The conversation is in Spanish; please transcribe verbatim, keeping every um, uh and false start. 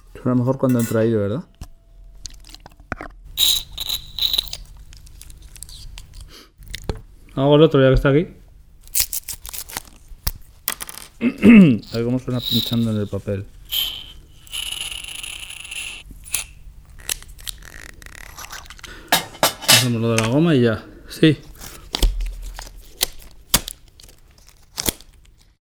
Suena mejor cuando entra ahí, ¿verdad? Hago el otro ya que está aquí. A ver cómo suena pinchando en el papel. Hacemos lo de la goma y ya. Sí.